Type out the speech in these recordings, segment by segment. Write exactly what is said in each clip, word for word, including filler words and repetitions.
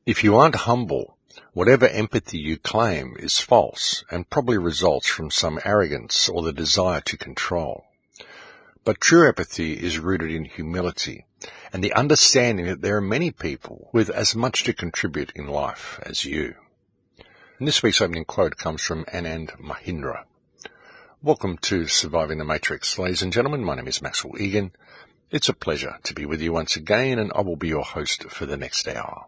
If you aren't humble, whatever empathy you claim is false and probably results from some arrogance or the desire to control. But true empathy is rooted in humility and the understanding that there are many people with as much to contribute in life as you. And this week's opening quote comes from Anand Mahindra. Welcome to Surviving the Matrix, ladies and gentlemen. My name is Maxwell Egan. It's a pleasure to be with you once again, and I will be your host for the next hour.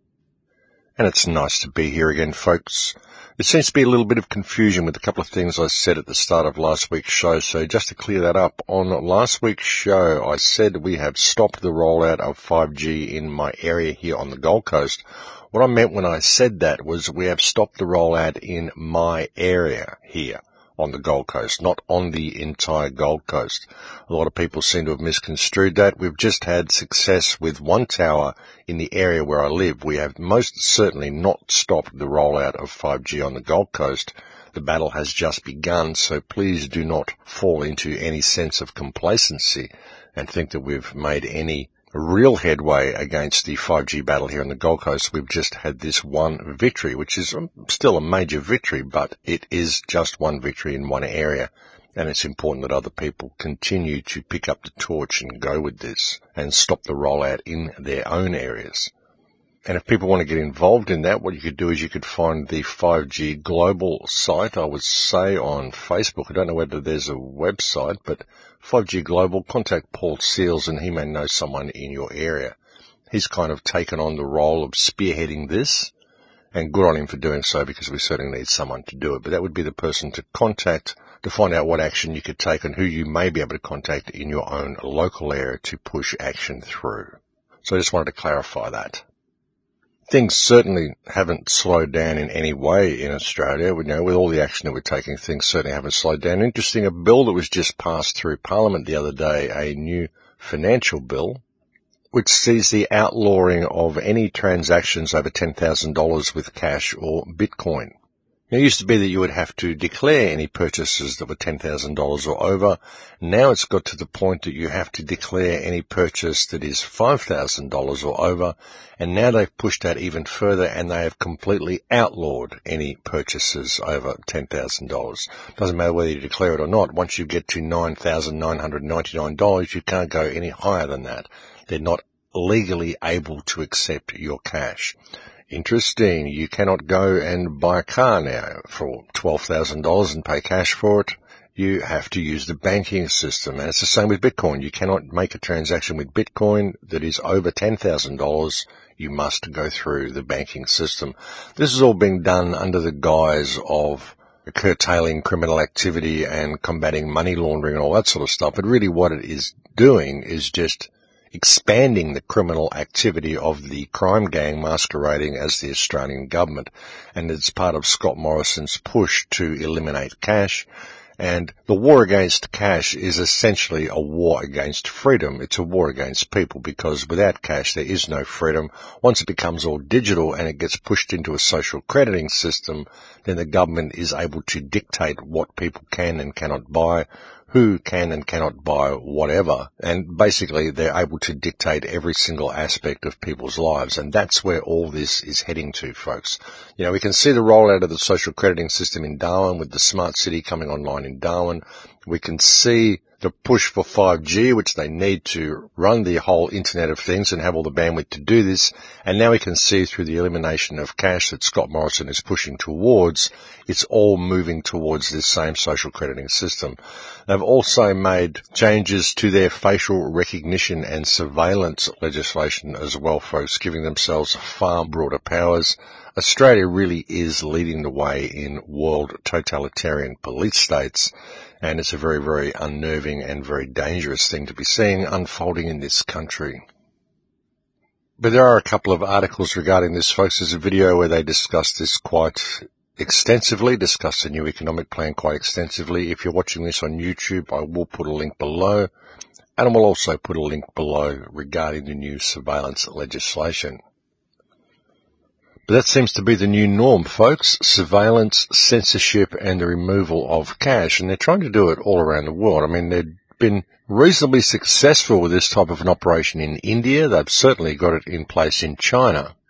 And it's nice to be here again, folks. There seems to be a little bit of confusion with a couple of things I said at the start of last week's show. So just to clear that up, on last week's show, I said we have stopped the rollout of five G in my area here on the Gold Coast. What I meant when I said that was we have stopped the rollout in my area here on the Gold Coast, not on the entire Gold Coast. A lot of people seem to have misconstrued that. We've just had success with one tower in the area where I live. We have most certainly not stopped the rollout of five G on the Gold Coast. The battle has just begun, so please do not fall into any sense of complacency and think that we've made any real headway against the five G battle here on the Gold Coast. We've just had this one victory, which is still a major victory, but it is just one victory in one area. And it's important that other people continue to pick up the torch and go with this and stop the rollout in their own areas. And if people want to get involved in that, what you could do is you could find the five G Global site, I would say, on Facebook. I don't know whether there's a website, but five G Global, contact Paul Seals and he may know someone in your area. He's kind of taken on the role of spearheading this, and good on him for doing so, because we certainly need someone to do it. But that would be the person to contact to find out what action you could take and who you may be able to contact in your own local area to push action through. So I just wanted to clarify that. Things certainly haven't slowed down in any way in Australia. We know with all the action that we're taking, things certainly haven't slowed down. Interesting, a bill that was just passed through Parliament the other day, a new financial bill, which sees the outlawing of any transactions over ten thousand dollars with cash or Bitcoin. It used to be that you would have to declare any purchases that were ten thousand dollars or over. Now it's got to the point that you have to declare any purchase that is five thousand dollars or over. And now they've pushed that even further, and they have completely outlawed any purchases over ten thousand dollars. Doesn't matter whether you declare it or not. Once you get to nine thousand nine hundred ninety-nine dollars, you can't go any higher than that. They're not legally able to accept your cash. Interesting. You cannot go and buy a car now for twelve thousand dollars and pay cash for it. You have to use the banking system. And it's the same with Bitcoin. You cannot make a transaction with Bitcoin that is over ten thousand dollars. You must go through the banking system. This is all being done under the guise of curtailing criminal activity and combating money laundering and all that sort of stuff. But really what it is doing is just expanding the criminal activity of the crime gang masquerading as the Australian government. And it's part of Scott Morrison's push to eliminate cash. And the war against cash is essentially a war against freedom. It's a war against people, because without cash there is no freedom. Once it becomes all digital and it gets pushed into a social crediting system, then the government is able to dictate what people can and cannot buy, who can and cannot buy whatever, and basically they're able to dictate every single aspect of people's lives, and that's where all this is heading to, folks. You know, we can see the rollout of the social crediting system in Darwin with the smart city coming online in Darwin. We can see the push for five G, which they need to run the whole Internet of Things and have all the bandwidth to do this. And now we can see through the elimination of cash that Scott Morrison is pushing towards, it's all moving towards this same social crediting system. They've also made changes to their facial recognition and surveillance legislation as well, folks, giving themselves far broader powers. Australia really is leading the way in world totalitarian police states. And it's a very, very unnerving and very dangerous thing to be seeing unfolding in this country. But there are a couple of articles regarding this, folks. There's a video where they discuss this quite extensively, discuss the new economic plan quite extensively. If you're watching this on YouTube, I will put a link below. And I will also put a link below regarding the new surveillance legislation. But that seems to be the new norm, folks. Surveillance, censorship, and the removal of cash. And they're trying to do it all around the world. I mean, they've been reasonably successful with this type of an operation in India. They've certainly got it in place in China.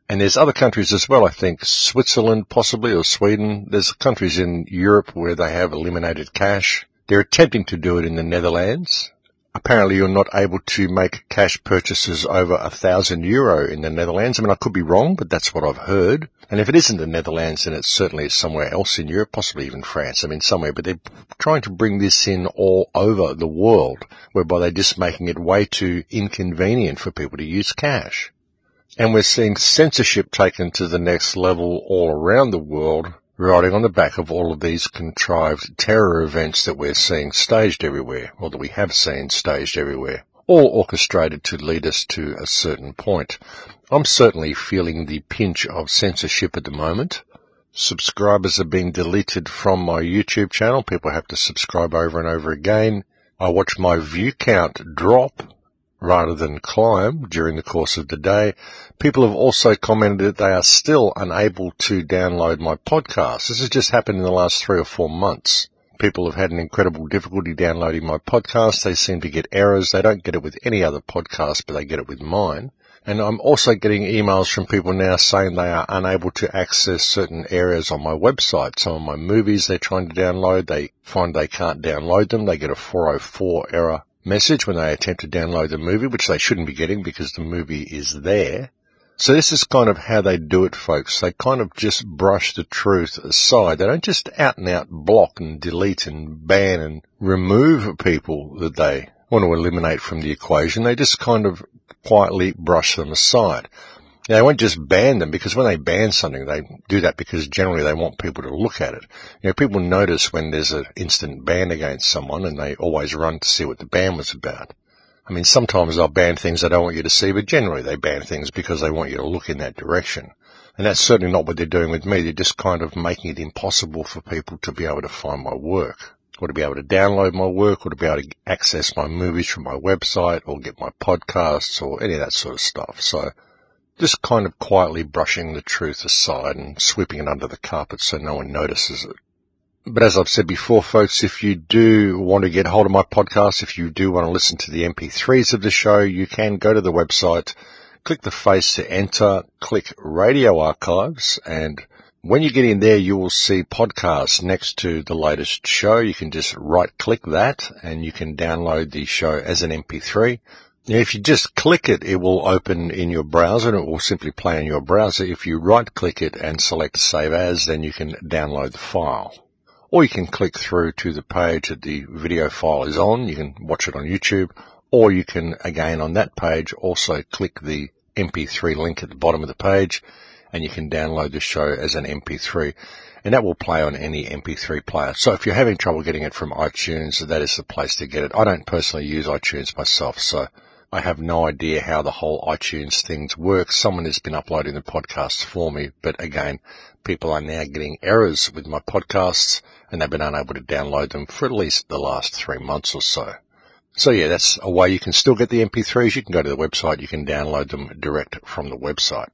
And there's other countries as well, I think, Switzerland possibly, or Sweden. There's countries in Europe where they have eliminated cash. They're attempting to do it in the Netherlands. Apparently you're not able to make cash purchases over a thousand euro in the Netherlands. I mean, I could be wrong, but that's what I've heard. And if it isn't the Netherlands, then it certainly is somewhere else in Europe, possibly even France. I mean, somewhere, but they're trying to bring this in all over the world, whereby they're just making it way too inconvenient for people to use cash. And we're seeing censorship taken to the next level all around the world, riding on the back of all of these contrived terror events that we're seeing staged everywhere, or that we have seen staged everywhere, all orchestrated to lead us to a certain point. I'm certainly feeling the pinch of censorship at the moment. Subscribers are being deleted from my YouTube channel. People have to subscribe over and over again. I watch my view count drop rather than climb during the course of the day. People have also commented that they are still unable to download my podcast. This has just happened in the last three or four months. People have had an incredible difficulty downloading my podcast. They seem to get errors. They don't get it with any other podcast, but they get it with mine. And I'm also getting emails from people now saying they are unable to access certain areas on my website. Some of my movies they're trying to download, they find they can't download them. They get a four oh four error message when they attempt to download the movie, which they shouldn't be getting because the movie is there. So this is kind of how they do it, folks. They kind of just brush the truth aside. They don't just out and out block and delete and ban and remove people that they want to eliminate from the equation. They just kind of quietly brush them aside. Now, they won't just ban them, because when they ban something, they do that because generally they want people to look at it. You know, people notice when there's an instant ban against someone, and they always run to see what the ban was about. I mean, sometimes they'll ban things they don't want you to see, but generally they ban things because they want you to look in that direction. And that's certainly not what they're doing with me. They're just kind of making it impossible for people to be able to find my work, or to be able to download my work, or to be able to access my movies from my website, or get my podcasts, or any of that sort of stuff. So just kind of quietly brushing the truth aside and sweeping it under the carpet so no one notices it. But as I've said before, folks, if you do want to get hold of my podcast, if you do want to listen to the M P threes of the show, you can go to the website, click the face to enter, click Radio Archives, and when you get in there, you will see podcasts next to the latest show. You can just right-click that, and you can download the show as an M P three. If you just click it, it will open in your browser, and it will simply play in your browser. If you right-click it and select Save As, then you can download the file. Or you can click through to the page that the video file is on. You can watch it on YouTube. Or you can, again, on that page, also click the M P three link at the bottom of the page, and you can download the show as an M P three. And that will play on any M P three player. So if you're having trouble getting it from iTunes, that is the place to get it. I don't personally use iTunes myself, so I have no idea how the whole iTunes things work. Someone has been uploading the podcasts for me, but again, people are now getting errors with my podcasts, and they've been unable to download them for at least the last three months or so. So yeah, that's a way you can still get the M P threes. You can go to the website, you can download them direct from the website.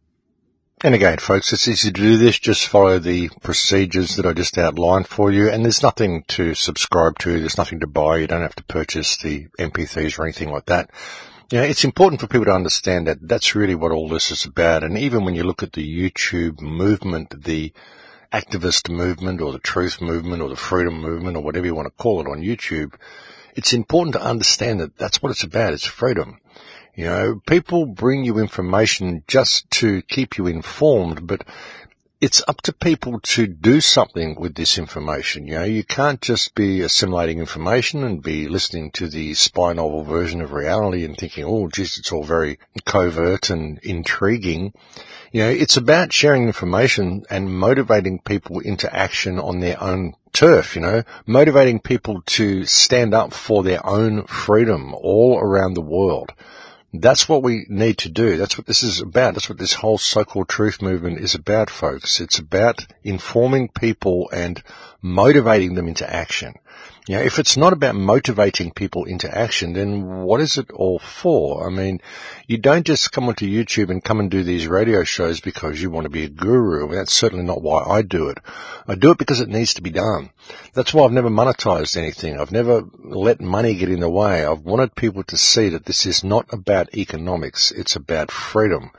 And again, folks, it's easy to do this. Just follow the procedures that I just outlined for you. And there's nothing to subscribe to. There's nothing to buy. You don't have to purchase the M P threes or anything like that. You know, it's important for people to understand that that's really what all this is about. And even when you look at the YouTube movement, the activist movement or the truth movement or the freedom movement or whatever you want to call it on YouTube, it's important to understand that that's what it's about. It's freedom. You know, people bring you information just to keep you informed, but it's up to people to do something with this information. You know, you can't just be assimilating information and be listening to the spy novel version of reality and thinking, oh, geez, it's all very covert and intriguing. You know, it's about sharing information and motivating people into action on their own turf, you know, motivating people to stand up for their own freedom all around the world. That's what we need to do. That's what this is about. That's what this whole so-called truth movement is about, folks. It's about informing people and motivating them into action. You know, if it's not about motivating people into action, then what is it all for? I mean, you don't just come onto YouTube and come and do these radio shows because you want to be a guru. I mean, that's certainly not why I do it. I do it because it needs to be done. That's why I've never monetized anything. I've never let money get in the way. I've wanted people to see that this is not about economics. It's about freedom.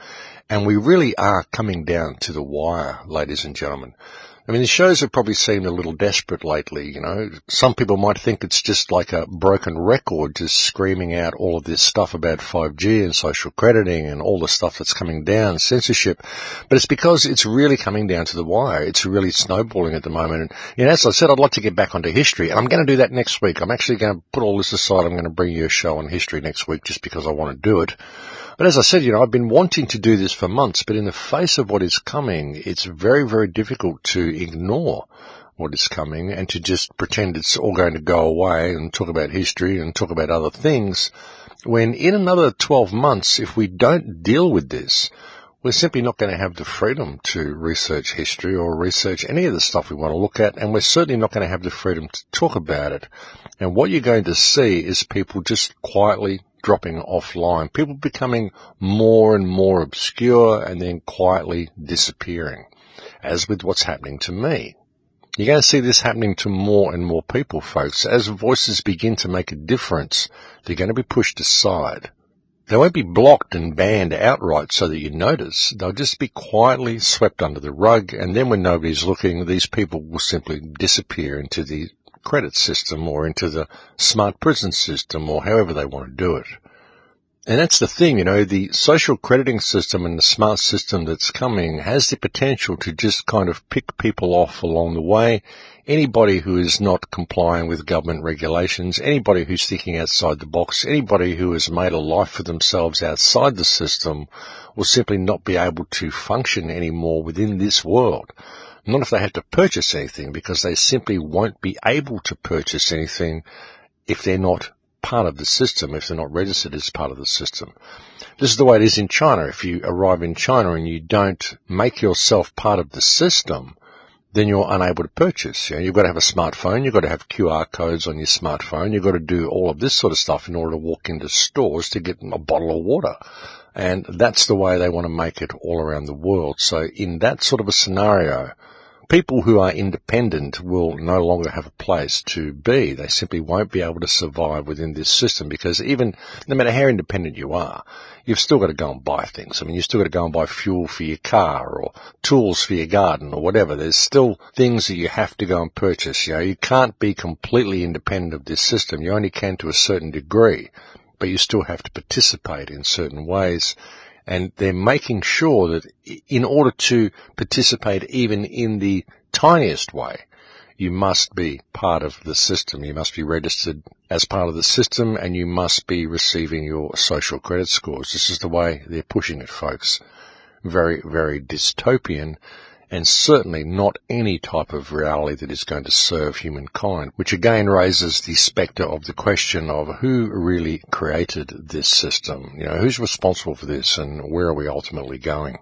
And we really are coming down to the wire, ladies and gentlemen. I mean, the shows have probably seemed a little desperate lately, you know. Some people might think it's just like a broken record just screaming out all of this stuff about five G and social crediting and all the stuff that's coming down, censorship. But it's because it's really coming down to the wire. It's really snowballing at the moment. And, you know, as I said, I'd like to get back onto history, and I'm going to do that next week. I'm actually going to put all this aside. I'm going to bring you a show on history next week just because I want to do it. But as I said, you know, I've been wanting to do this for months, but in the face of what is coming, it's very, very difficult to ignore what is coming and to just pretend it's all going to go away and talk about history and talk about other things, when in another twelve months, if we don't deal with this, we're simply not going to have the freedom to research history or research any of the stuff we want to look at, and we're certainly not going to have the freedom to talk about it. And what you're going to see is people just quietly dropping offline, people becoming more and more obscure and then quietly disappearing, as with what's happening to me. You're going to see this happening to more and more people, folks. As voices begin to make a difference, they're going to be pushed aside. They won't be blocked and banned outright so that you notice. They'll just be quietly swept under the rug, and then when nobody's looking, these people will simply disappear into the credit system or into the smart prison system or however they want to do it. And that's the thing, you know, the social crediting system and the smart system that's coming has the potential to just kind of pick people off along the way. Anybody who is not complying with government regulations, anybody who's thinking outside the box, anybody who has made a life for themselves outside the system will simply not be able to function anymore within this world. Not if they have to purchase anything, because they simply won't be able to purchase anything if they're not part of the system, if they're not registered as part of the system. This is the way it is in China. If you arrive in China and you don't make yourself part of the system, then you're unable to purchase. You know, you've got to have a smartphone, you've got to have Q R codes on your smartphone, you've got to do all of this sort of stuff in order to walk into stores to get a bottle of water. And that's the way they want to make it all around the world. So in that sort of a scenario, people who are independent will no longer have a place to be. They simply won't be able to survive within this system, because even no matter how independent you are, you've still got to go and buy things. I mean, you've still got to go and buy fuel for your car or tools for your garden or whatever. There's still things that you have to go and purchase. You know, you can't be completely independent of this system. You only can to a certain degree, but you still have to participate in certain ways. And they're making sure that in order to participate even in the tiniest way, you must be part of the system. You must be registered as part of the system, and you must be receiving your social credit scores. This is the way they're pushing it, folks. Very, very dystopian, and certainly not any type of reality that is going to serve humankind, which again raises the spectre of the question of who really created this system. You know, who's responsible for this, and where are we ultimately going?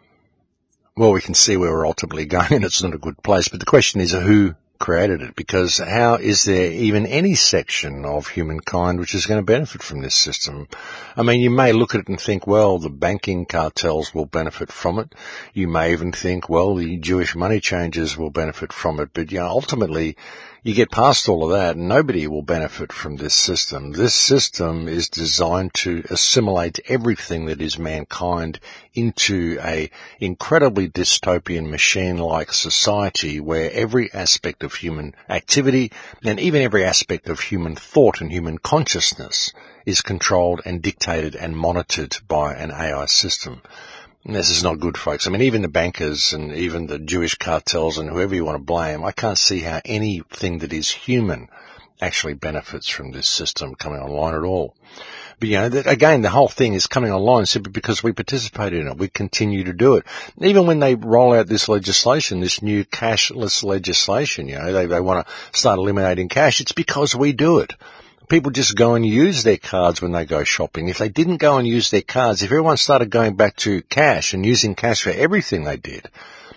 Well, we can see where we're ultimately going, and it's not a good place, but the question is who created it, because how is there even any section of humankind which is going to benefit from this system? I mean, you may look at it and think, well, the banking cartels will benefit from it. You may even think, well, the Jewish money changers will benefit from it. But, you know, ultimately, you get past all of that, and nobody will benefit from this system. This system is designed to assimilate everything that is mankind into a incredibly dystopian machine-like society where every aspect of human activity and even every aspect of human thought and human consciousness is controlled and dictated and monitored by an A I system. And this is not good, folks. I mean, even the bankers and even the Jewish cartels and whoever you want to blame, I can't see how anything that is human actually benefits from this system coming online at all. But, you know, that, again, the whole thing is coming online simply because we participate in it. We continue to do it. Even when they roll out this legislation, this new cashless legislation, you know, they, they want to start eliminating cash, it's because we do it. People just go and use their cards when they go shopping. If they didn't go and use their cards, if everyone started going back to cash and using cash for everything they did,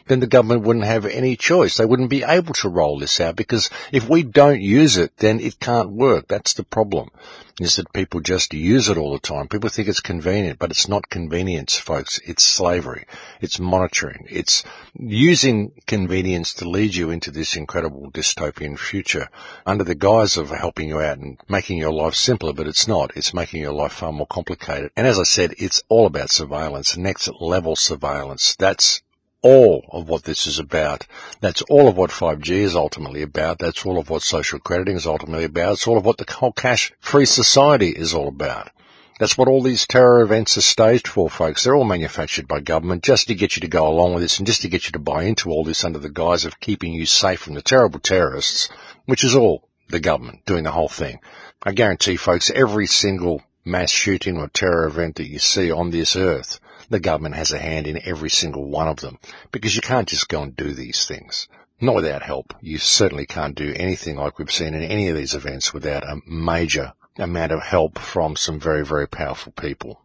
then the government wouldn't have any choice. They wouldn't be able to roll this out, because if we don't use it, then it can't work. That's the problem, is that people just use it all the time. People think it's convenient, but it's not convenience, folks. It's slavery. It's monitoring. It's using convenience to lead you into this incredible dystopian future under the guise of helping you out and making your life simpler, but it's not. It's making your life far more complicated. And as I said, it's all about surveillance, next level surveillance. That's all of what this is about. That's all of what five G is ultimately about. That's all of what social crediting is ultimately about. It's all of what the whole cash-free society is all about. That's what all these terror events are staged for, folks. They're all manufactured by government just to get you to go along with this and just to get you to buy into all this under the guise of keeping you safe from the terrible terrorists, which is all the government doing the whole thing. I guarantee, folks, every single mass shooting or terror event that you see on this earth, the government has a hand in every single one of them, because you can't just go and do these things. Not without help. You certainly can't do anything like we've seen in any of these events without a major amount of help from some very, very powerful people.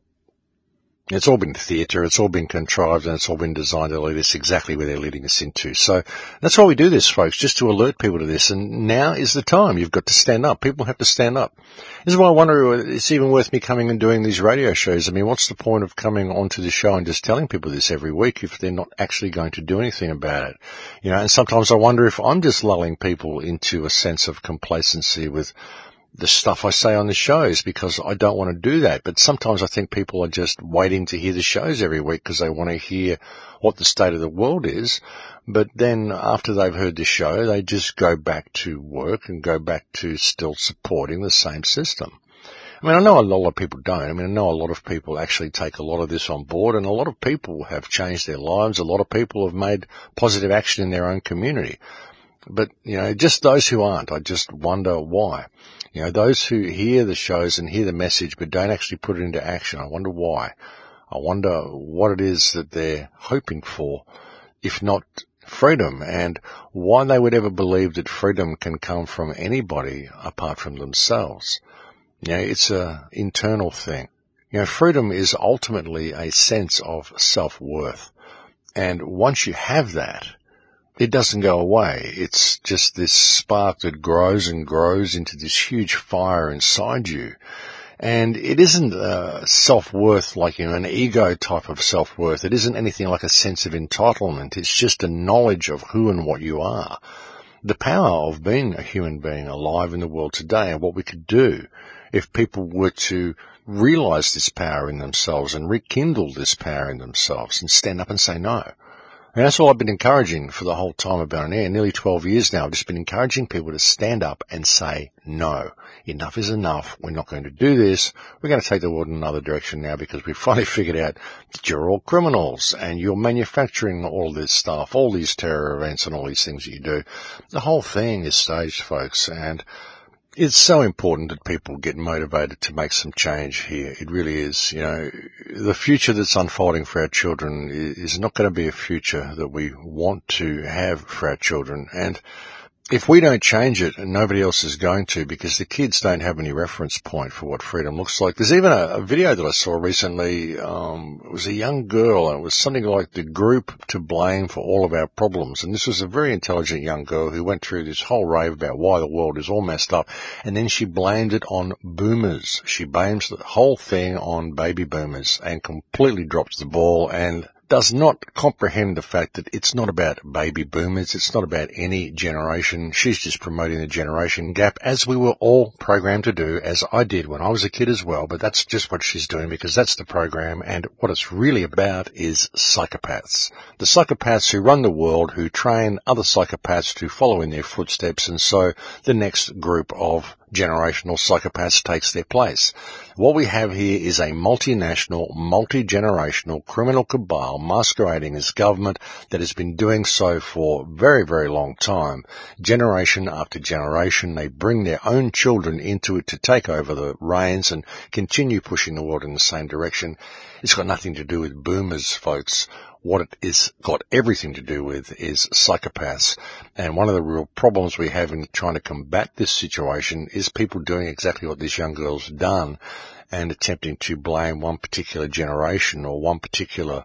It's all been theatre, it's all been contrived, and it's all been designed to lead us exactly where they're leading us into. So that's why we do this, folks, just to alert people to this. And now is the time. You've got to stand up. People have to stand up. This is why I wonder, it's even worth me coming and doing these radio shows. I mean, what's the point of coming onto the show and just telling people this every week if they're not actually going to do anything about it? You know, and sometimes I wonder if I'm just lulling people into a sense of complacency with the stuff I say on the shows, because I don't want to do that. But sometimes I think people are just waiting to hear the shows every week because they want to hear what the state of the world is. But then after they've heard the show, they just go back to work and go back to still supporting the same system. I mean, I know a lot of people don't. I mean, I know a lot of people actually take a lot of this on board, and a lot of people have changed their lives. A lot of people have made positive action in their own community. But, you know, just those who aren't, I just wonder why. You know, those who hear the shows and hear the message but don't actually put it into action, I wonder why. I wonder what it is that they're hoping for, if not freedom, and why they would ever believe that freedom can come from anybody apart from themselves. You know, it's an internal thing. You know, freedom is ultimately a sense of self-worth. And once you have that, it doesn't go away. It's just this spark that grows and grows into this huge fire inside you. And it isn't a self-worth like, you know, an ego type of self-worth. It isn't anything like a sense of entitlement. It's just a knowledge of who and what you are. The power of being a human being alive in the world today, and what we could do if people were to realize this power in themselves and rekindle this power in themselves and stand up and say no. And that's all I've been encouraging for the whole time I've been on air. Nearly twelve years now, I've just been encouraging people to stand up and say no. Enough is enough. We're not going to do this. We're going to take the world in another direction now, because we've finally figured out that you're all criminals and you're manufacturing all this stuff, all these terror events and all these things that you do. The whole thing is staged, folks, and it's so important that people get motivated to make some change here. It really is. You know, the future that's unfolding for our children is not going to be a future that we want to have for our children. And if we don't change it, nobody else is going to, because the kids don't have any reference point for what freedom looks like. There's even a, a video that I saw recently. Um, it was a young girl, and it was something like the group to blame for all of our problems. And this was a very intelligent young girl who went through this whole rave about why the world is all messed up. And then she blamed it on boomers. She blames the whole thing on baby boomers and completely drops the ball and does not comprehend the fact that it's not about baby boomers. It's not about any generation. She's just promoting the generation gap, as we were all programmed to do, as I did when I was a kid as well. But that's just what she's doing, because that's the program. And what it's really about is psychopaths. The psychopaths who run the world, who train other psychopaths to follow in their footsteps. And so the next group of generational psychopaths takes their place. What we have here is a multinational, multi-generational criminal cabal masquerading as government that has been doing so for a very, very long time. Generation after generation, they bring their own children into it to take over the reins and continue pushing the world in the same direction. It's got nothing to do with boomers, folks. What it is got everything to do with is psychopaths. And one of the real problems we have in trying to combat this situation is people doing exactly what this young girl's done and attempting to blame one particular generation or one particular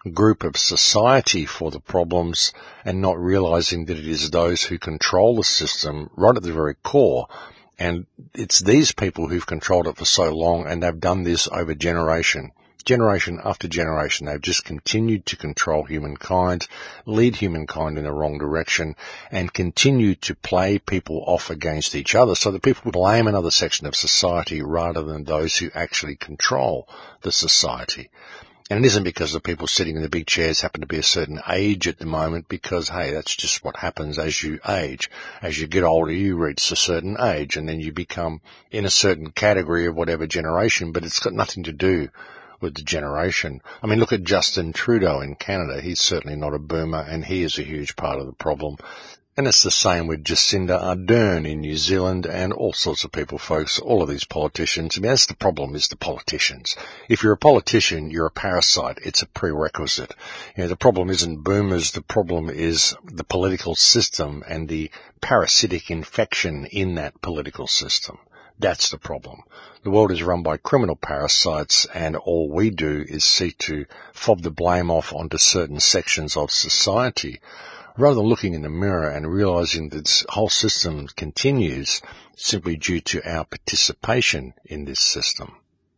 group of society for the problems and not realizing that it is those who control the system right at the very core. And it's these people who've controlled it for so long, and they've done this over generation. Generation after generation, they've just continued to control humankind, lead humankind in the wrong direction, and continue to play people off against each other so that people blame another section of society rather than those who actually control the society. And it isn't because the people sitting in the big chairs happen to be a certain age at the moment, because, hey, that's just what happens as you age. As you get older, you reach a certain age, and then you become in a certain category of whatever generation, but it's got nothing to do with the generation. I mean, look at Justin Trudeau in Canada. He's certainly not a boomer, and he is a huge part of the problem. And it's the same with Jacinda Ardern in New Zealand and all sorts of people, folks, all of these politicians. I mean, that's the problem, is the politicians. If you're a politician, you're a parasite. It's a prerequisite. You know, the problem isn't boomers. The problem is the political system and the parasitic infection in that political system. That's the problem. The world is run by criminal parasites, and all we do is seek to fob the blame off onto certain sections of society, rather than looking in the mirror and realizing that this whole system continues simply due to our participation in this system.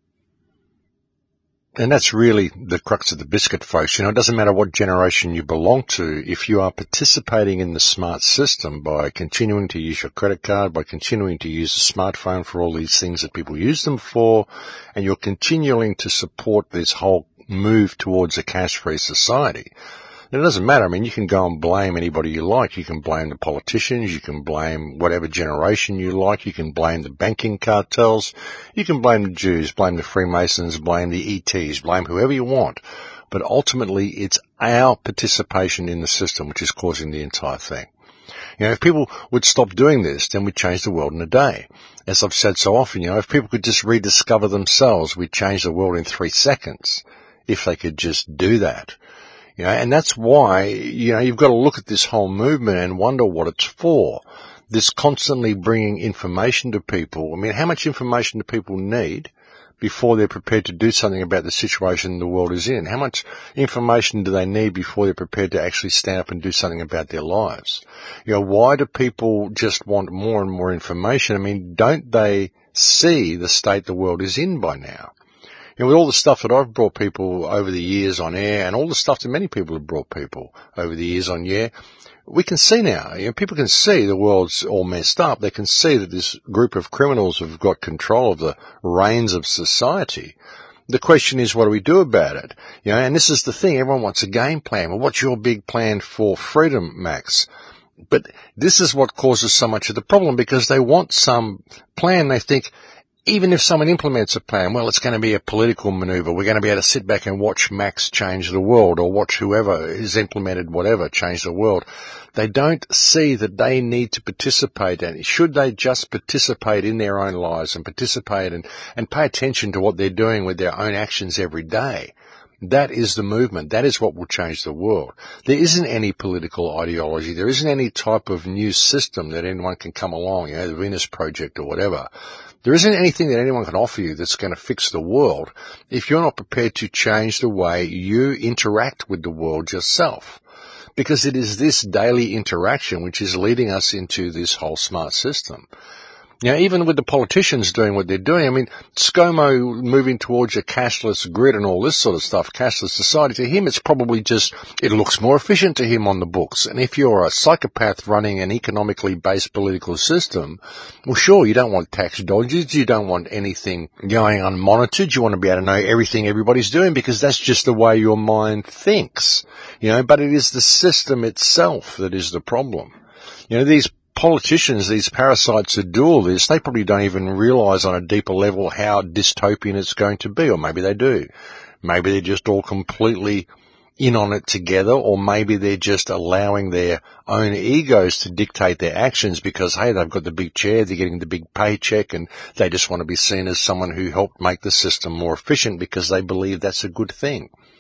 And that's really the crux of the biscuit, folks. You know, it doesn't matter what generation you belong to. If you are participating in the smart system by continuing to use your credit card, by continuing to use a smartphone for all these things that people use them for, and you're continuing to support this whole move towards a cash-free society, it doesn't matter. I mean, you can go and blame anybody you like. You can blame the politicians. You can blame whatever generation you like. You can blame the banking cartels. You can blame the Jews, blame the Freemasons, blame the E Ts, blame whoever you want. But ultimately, it's our participation in the system which is causing the entire thing. You know, if people would stop doing this, then we'd change the world in a day. As I've said so often, you know, if people could just rediscover themselves, we'd change the world in three seconds. If they could just do that. You know, and that's why, you know, you've got to look at this whole movement and wonder what it's for. This constantly bringing information to people. I mean, how much information do people need before they're prepared to do something about the situation the world is in? How much information do they need before they're prepared to actually stand up and do something about their lives? You know, why do people just want more and more information? I mean, don't they see the state the world is in by now? You know, with all the stuff that I've brought people over the years on air, and all the stuff that many people have brought people over the years on air, we can see now, you know, people can see the world's all messed up. They can see that this group of criminals have got control of the reins of society. The question is, what do we do about it? You know, and this is the thing, everyone wants a game plan. Well, what's your big plan for freedom, Max? But this is what causes so much of the problem, because they want some plan. They think, even if someone implements a plan, well, it's going to be a political maneuver. We're going to be able to sit back and watch Max change the world, or watch whoever has implemented whatever change the world. They don't see that they need to participate, and should they just participate in their own lives and participate and, and pay attention to what they're doing with their own actions every day. That is the movement. That is what will change the world. There isn't any political ideology. There isn't any type of new system that anyone can come along, you know, the Venus Project or whatever. There isn't anything that anyone can offer you that's going to fix the world if you're not prepared to change the way you interact with the world yourself. Because it is this daily interaction which is leading us into this whole smart system. You know, even with the politicians doing what they're doing, I mean, ScoMo moving towards a cashless grid and all this sort of stuff, cashless society, to him it's probably just, it looks more efficient to him on the books. And if you're a psychopath running an economically based political system, well, sure, you don't want tax dodgers, you don't want anything going unmonitored, you want to be able to know everything everybody's doing, because that's just the way your mind thinks. You know, but it is the system itself that is the problem. You know, these politicians, these parasites that do all this, they probably don't even realize on a deeper level how dystopian it's going to be, or maybe they do. Maybe they're just all completely in on it together, or maybe they're just allowing their own egos to dictate their actions because, hey, they've got the big chair, they're getting the big paycheck, and they just want to be seen as someone who helped make the system more efficient because they believe that's a good thing.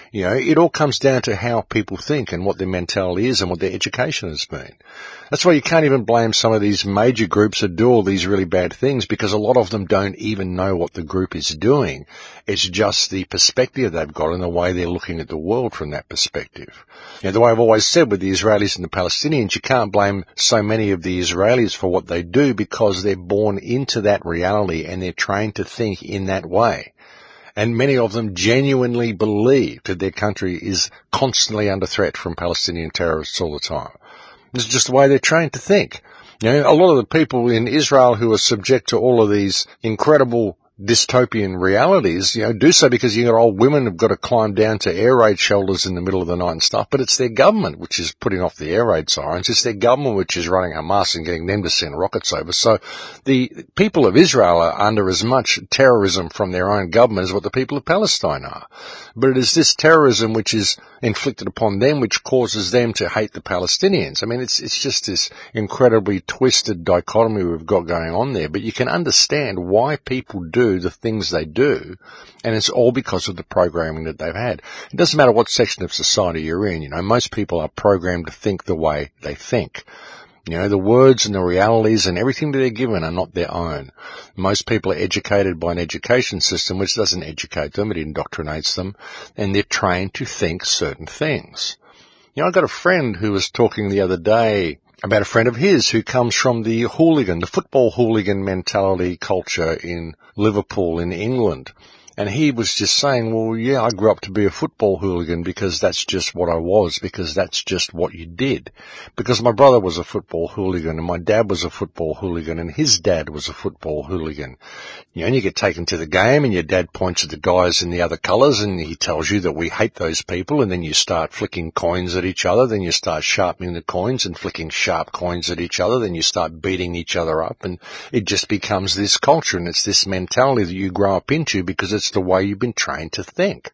You know, it all comes down to how people think and what their mentality is and what their education has been. That's why you can't even blame some of these major groups that do all these really bad things, because a lot of them don't even know what the group is doing. It's just the perspective they've got and the way they're looking at the world from that perspective. You know, the way I've always said with the Israelis and the Palestinians, you can't blame so many of the Israelis for what they do, because they're born into that reality and they're trained to think in that way. And many of them genuinely believe that their country is constantly under threat from Palestinian terrorists all the time. This is just the way they're trained to think. You know, a lot of the people in Israel who are subject to all of these incredible dystopian realities, you know, do so because you got old women who've got to climb down to air raid shelters in the middle of the night and stuff, but it's their government which is putting off the air raid sirens. It's their government which is running Hamas and getting them to send rockets over. So the people of Israel are under as much terrorism from their own government as what the people of Palestine are. But it is this terrorism which is inflicted upon them which causes them to hate the Palestinians. I mean, it's it's just this incredibly twisted dichotomy we've got going on there. But you can understand why people do the things they do, and it's all because of the programming that they've had. It doesn't matter what section of society you're in. You know, most people are programmed to think the way they think. You know, the words and the realities and everything that they're given are not their own. Most people are educated by an education system which doesn't educate them, it indoctrinates them, and they're trained to think certain things. You know, I got a friend who was talking the other day about a friend of his who comes from the hooligan, the football hooligan mentality culture in Liverpool in England. And he was just saying, well, yeah, I grew up to be a football hooligan because that's just what I was, because that's just what you did. Because my brother was a football hooligan and my dad was a football hooligan and his dad was a football hooligan. You know, and you get taken to the game and your dad points at the guys in the other colours and he tells you that we hate those people, and then you start flicking coins at each other, then you start sharpening the coins and flicking sharp coins at each other, then you start beating each other up, and it just becomes this culture and it's this mentality that you grow up into because it's the way you've been trained to think.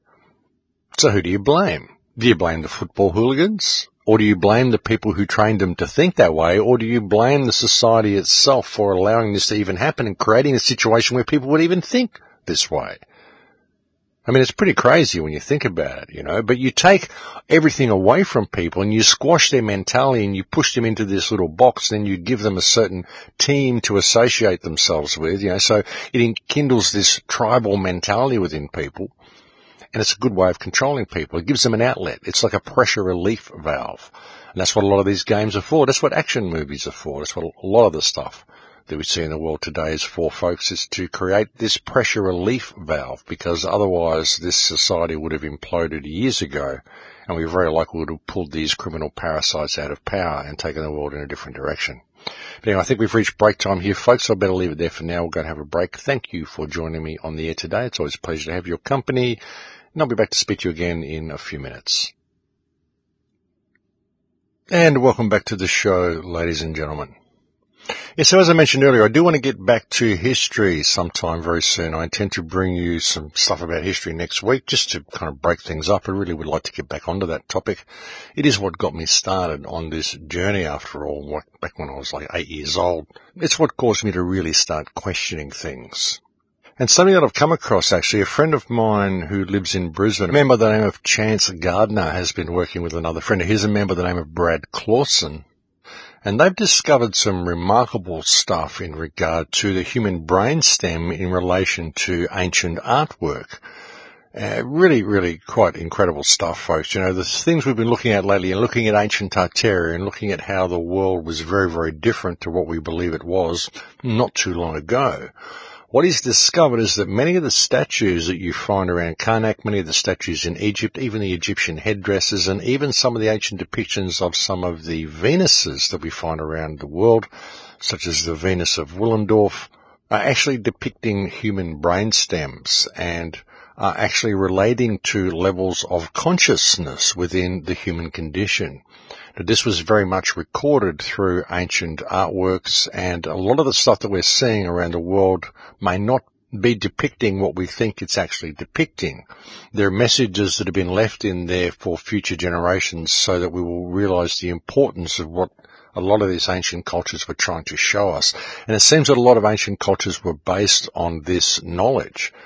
So who do you blame? Do you blame the football hooligans? Or do you blame the people who trained them to think that way? Or do you blame the society itself for allowing this to even happen and creating a situation where people would even think this way? I mean, it's pretty crazy when you think about it, you know, but you take everything away from people and you squash their mentality and you push them into this little box, then you give them a certain team to associate themselves with, you know, so it enkindles this tribal mentality within people, and it's a good way of controlling people. It gives them an outlet. It's like a pressure relief valve, and that's what a lot of these games are for. That's what action movies are for. That's what a lot of the stuff that we see in the world today is for, folks, is to create this pressure relief valve, because otherwise this society would have imploded years ago and we very likely would have pulled these criminal parasites out of power and taken the world in a different direction. But anyway, I think we've reached break time here, folks, so I better leave it there for now. We're going to have a break. Thank you for joining me on the air today. It's always a pleasure to have your company, and I'll be back to speak to you again in a few minutes. And welcome back to the show, ladies and gentlemen. Yes, so as I mentioned earlier, I do want to get back to history sometime very soon. I intend to bring you some stuff about history next week just to kind of break things up. I really would like to get back onto that topic. It is what got me started on this journey, after all, back when I was like eight years old. It's what caused me to really start questioning things. And something that I've come across, actually, a friend of mine who lives in Brisbane, a member by the name of Chance Gardner, has been working with another friend of his, a member by the name of Brad Clausen. And they've discovered some remarkable stuff in regard to the human brainstem in relation to ancient artwork. Uh, really, really quite incredible stuff, folks. You know, the things we've been looking at lately, and looking at ancient Tartaria and looking at how the world was very, very different to what we believe it was not too long ago. What he's discovered is that many of the statues that you find around Karnak, many of the statues in Egypt, even the Egyptian headdresses, and even some of the ancient depictions of some of the Venuses that we find around the world, such as the Venus of Willendorf, are actually depicting human brainstems and are actually relating to levels of consciousness within the human condition. Now, this was very much recorded through ancient artworks, and a lot of the stuff that we're seeing around the world may not be depicting what we think it's actually depicting. There are messages that have been left in there for future generations so that we will realize the importance of what a lot of these ancient cultures were trying to show us. And it seems that a lot of ancient cultures were based on this knowledge.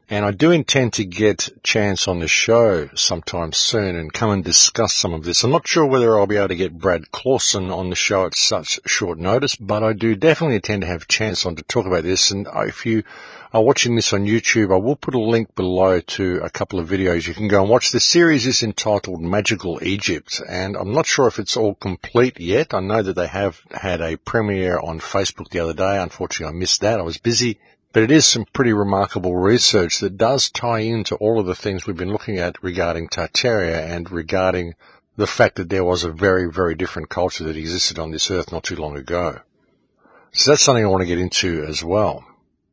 And I do intend to get Chance on the show sometime soon and come and discuss some of this. I'm not sure whether I'll be able to get Brad Clausen on the show at such short notice, but I do definitely intend to have Chance on to talk about this. And if you are watching this on YouTube, I will put a link below to a couple of videos you can go and watch. The series is entitled Magical Egypt, and I'm not sure if it's all complete yet. I know that they have had a premiere on Facebook the other day. Unfortunately, I missed that. I was busy. But it is some pretty remarkable research that does tie into all of the things we've been looking at regarding Tartaria and regarding the fact that there was a very, very different culture that existed on this earth not too long ago. So that's something I want to get into as well.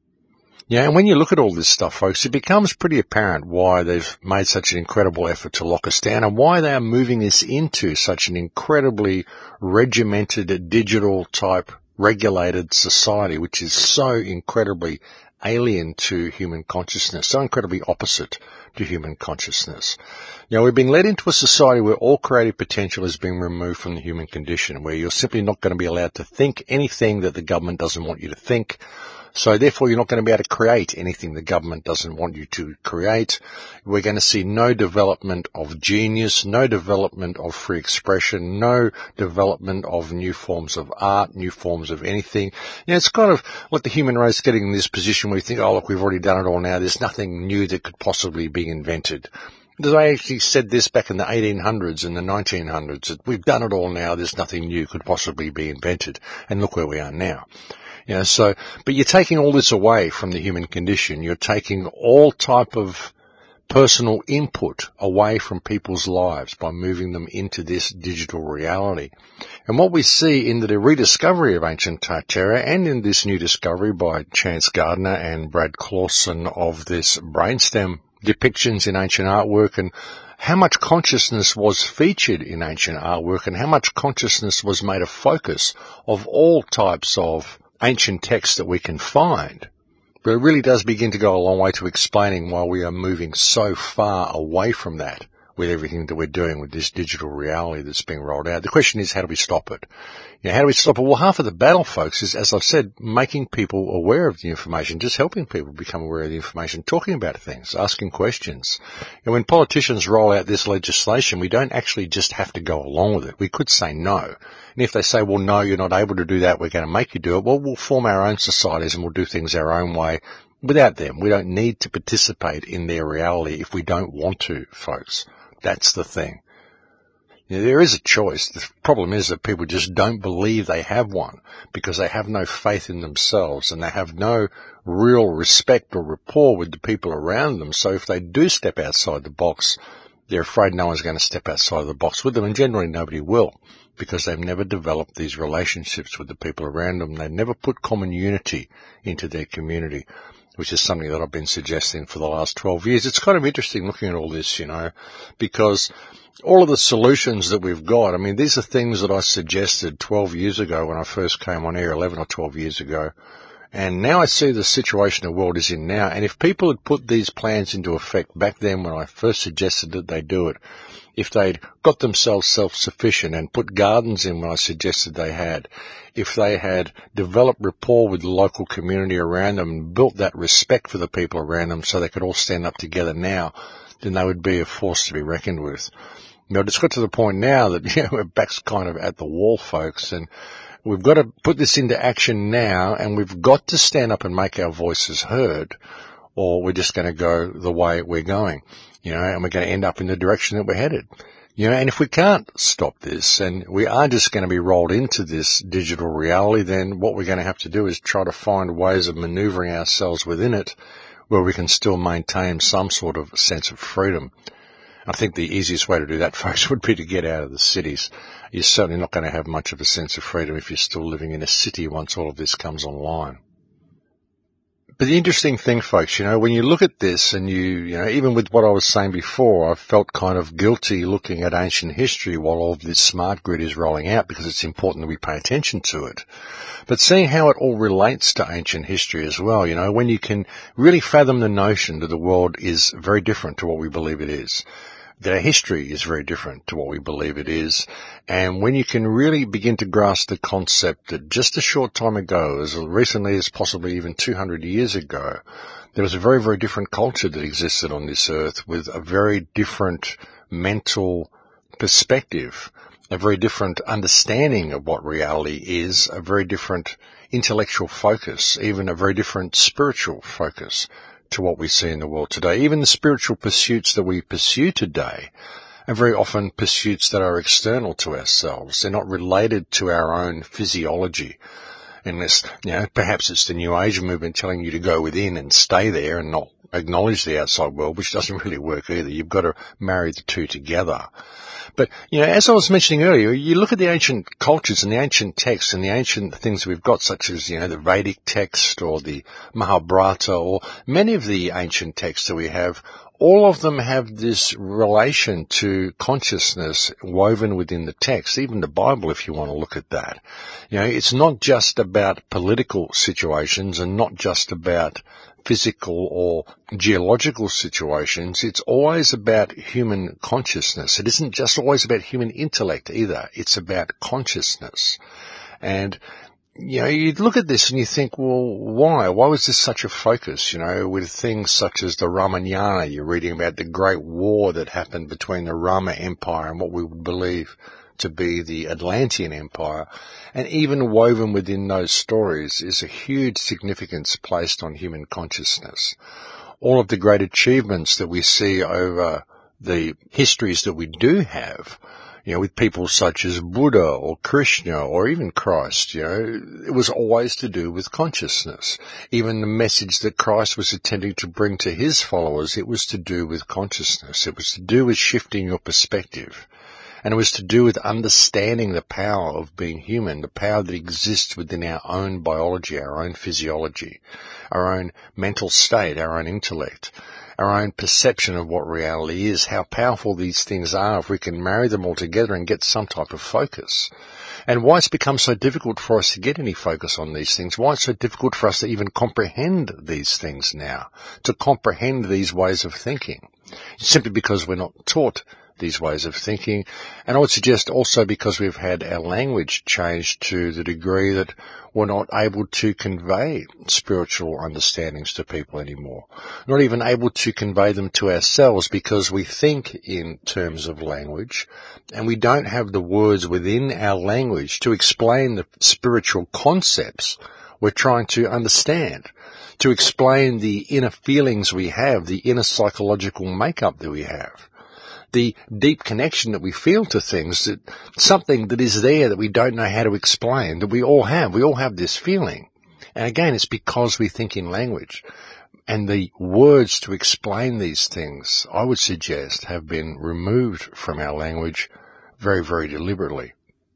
Yeah, and when you look at all this stuff, folks, it becomes pretty apparent why they've made such an incredible effort to lock us down and why they are moving us into such an incredibly regimented digital type regulated society, which is so incredibly alien to human consciousness, so incredibly opposite to human consciousness. You know, we've been led into a society where all creative potential is being removed from the human condition, where you're simply not going to be allowed to think anything that the government doesn't want you to think. So therefore, you're not going to be able to create anything the government doesn't want you to create. We're going to see no development of genius, no development of free expression, no development of new forms of art, new forms of anything. You know, it's kind of like the human race getting in this position where you think, oh, look, we've already done it all now. There's nothing new that could possibly be invented. They actually said this back in the eighteen hundreds and the nineteen hundreds, that we've done it all now. There's nothing new could possibly be invented. And look where we are now. You know, so, but you're taking all this away from the human condition. You're taking all type of personal input away from people's lives by moving them into this digital reality. And what we see in the rediscovery of ancient Tartaria and in this new discovery by Chance Gardner and Brad Clausen of this brainstem depictions in ancient artwork and how much consciousness was featured in ancient artwork and how much consciousness was made a focus of all types of ancient texts that we can find. But it really does begin to go a long way to explaining why we are moving so far away from that with everything that we're doing with this digital reality that's being rolled out. The question is, how do we stop it? You know, how do we stop it? Well, half of the battle, folks, is, as I've said, making people aware of the information, just helping people become aware of the information, talking about things, asking questions. And when politicians roll out this legislation, we don't actually just have to go along with it. We could say no. And if they say, well, no, you're not able to do that, we're going to make you do it, well, we'll form our own societies and we'll do things our own way without them. We don't need to participate in their reality if we don't want to, folks. That's the thing. You know, there is a choice. The problem is that people just don't believe they have one because they have no faith in themselves and they have no real respect or rapport with the people around them. So if they do step outside the box, they're afraid no one's going to step outside the box with them, and generally nobody will because they've never developed these relationships with the people around them. They've never put common unity into their community, which is something that I've been suggesting for the last twelve years. It's kind of interesting looking at all this, you know, because all of the solutions that we've got, I mean, these are things that I suggested twelve years ago when I first came on air, eleven or twelve years ago. And now I see the situation the world is in now. And if people had put these plans into effect back then when I first suggested that they do it, if they'd got themselves self-sufficient and put gardens in when I suggested they had, if they had developed rapport with the local community around them and built that respect for the people around them so they could all stand up together now, then they would be a force to be reckoned with. Now, it's got to the point now that, you know, we're back kind of at the wall, folks, and we've got to put this into action now, and we've got to stand up and make our voices heard, or we're just going to go the way we're going, you know, and we're going to end up in the direction that we're headed. You know, and if we can't stop this, and we are just going to be rolled into this digital reality, then what we're going to have to do is try to find ways of maneuvering ourselves within it where we can still maintain some sort of sense of freedom. I think the easiest way to do that, folks, would be to get out of the cities. You're certainly not going to have much of a sense of freedom if you're still living in a city once all of this comes online. But the interesting thing, folks, you know, when you look at this and you, you know, even with what I was saying before, I felt kind of guilty looking at ancient history while all of this smart grid is rolling out because it's important that we pay attention to it. But seeing how it all relates to ancient history as well, you know, when you can really fathom the notion that the world is very different to what we believe it is, that our history is very different to what we believe it is. And when you can really begin to grasp the concept that just a short time ago, as recently as possibly even two hundred years ago, there was a very, very different culture that existed on this earth with a very different mental perspective, a very different understanding of what reality is, a very different intellectual focus, even a very different spiritual focus to what we see in the world today. Even the spiritual pursuits that we pursue today are very often pursuits that are external to ourselves. They're not related to our own physiology. Unless, you know, perhaps it's the New Age movement telling you to go within and stay there and not acknowledge the outside world, which doesn't really work either. You've got to marry the two together. But, you know, as I was mentioning earlier, you look at the ancient cultures and the ancient texts and the ancient things we've got, such as, you know, the Vedic text or the Mahabharata or many of the ancient texts that we have, all of them have this relation to consciousness woven within the text, even the Bible, if you want to look at that. You know, it's not just about political situations and not just about physical or geological situations. It's always about human consciousness. It isn't just always about human intellect either. It's about consciousness. And you know, you look at this and you think, well, why? Why was this such a focus? You know, with things such as the Ramayana, you're reading about the great war that happened between the Rama Empire and what we would believe to be the Atlantean Empire. And even woven within those stories is a huge significance placed on human consciousness. All of the great achievements that we see over the histories that we do have, you know, with people such as Buddha or Krishna or even Christ, you know, it was always to do with consciousness. Even the message that Christ was attempting to bring to his followers, it was to do with consciousness. It was to do with shifting your perspective. And it was to do with understanding the power of being human, the power that exists within our own biology, our own physiology, our own mental state, our own intellect, our own perception of what reality is, how powerful these things are if we can marry them all together and get some type of focus. And why it's become so difficult for us to get any focus on these things, why it's so difficult for us to even comprehend these things now, to comprehend these ways of thinking. It's simply because we're not taught these ways of thinking, and I would suggest also because we've had our language changed to the degree that we're not able to convey spiritual understandings to people anymore. We're not even able to convey them to ourselves because we think in terms of language, and we don't have the words within our language to explain the spiritual concepts we're trying to understand, to explain the inner feelings we have, the inner psychological makeup that we have, the deep connection that we feel to things, that something that is there that we don't know how to explain, that we all have. We all have this feeling. And again, it's because we think in language. And the words to explain these things, I would suggest, have been removed from our language very, very deliberately.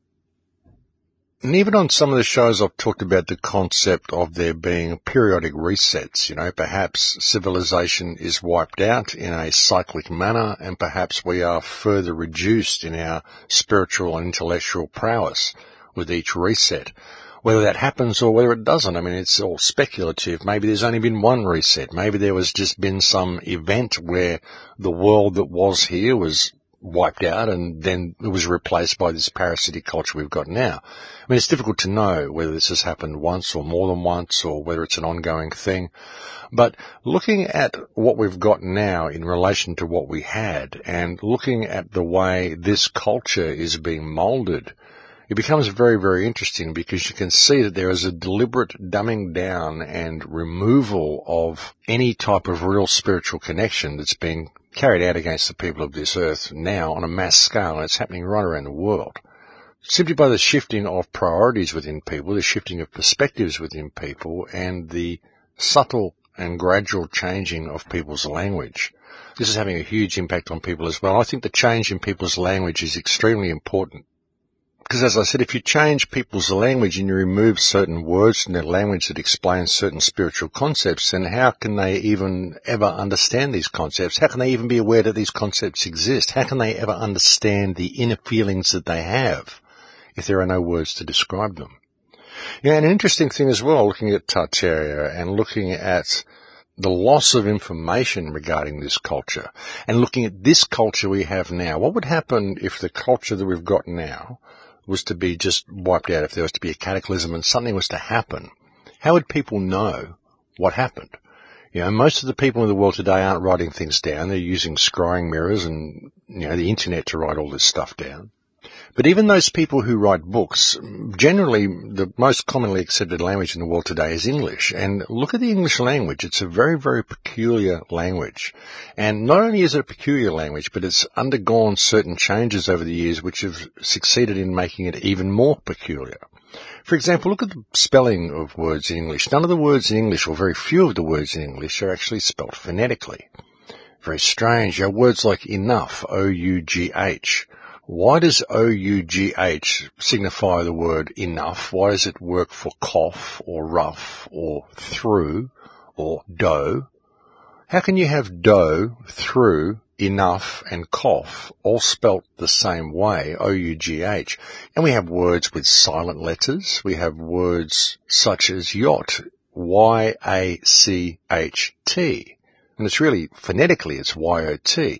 And even on some of the shows I've talked about the concept of there being periodic resets. You know, perhaps civilization is wiped out in a cyclic manner, and perhaps we are further reduced in our spiritual and intellectual prowess with each reset. Whether that happens or whether it doesn't, I mean, it's all speculative. Maybe there's only been one reset. Maybe there was just been some event where the world that was here was wiped out and then it was replaced by this parasitic culture we've got now. I mean, it's difficult to know whether this has happened once or more than once or whether it's an ongoing thing. But looking at what we've got now in relation to what we had and looking at the way this culture is being molded, it becomes very, very interesting because you can see that there is a deliberate dumbing down and removal of any type of real spiritual connection that's being carried out against the people of this earth now on a mass scale, and it's happening right around the world. Simply by the shifting of priorities within people, the shifting of perspectives within people, and the subtle and gradual changing of people's language. This is having a huge impact on people as well. I think the change in people's language is extremely important. Because as I said, if you change people's language and you remove certain words from their language that explain certain spiritual concepts, then how can they even ever understand these concepts? How can they even be aware that these concepts exist? How can they ever understand the inner feelings that they have if there are no words to describe them? Yeah, and an interesting thing as well, looking at Tartaria and looking at the loss of information regarding this culture and looking at this culture we have now. What would happen if the culture that we've got now was to be just wiped out, if there was to be a cataclysm and something was to happen? How would people know what happened? You know, most of the people in the world today aren't writing things down. They're using scrying mirrors and, you know, the internet to write all this stuff down. But even those people who write books, generally the most commonly accepted language in the world today is English. And look at the English language. It's a very, very peculiar language. And not only is it a peculiar language, but it's undergone certain changes over the years which have succeeded in making it even more peculiar. For example, look at the spelling of words in English. None of the words in English, or very few of the words in English, are actually spelt phonetically. Very strange. You know, words like enough, O U G H. Why does O U G H signify the word enough? Why does it work for cough or rough or through or dough? How can you have dough, through, enough and cough all spelt the same way, O U G H? And we have words with silent letters. We have words such as yacht, Y A C H T. And it's really, phonetically, it's Y O T.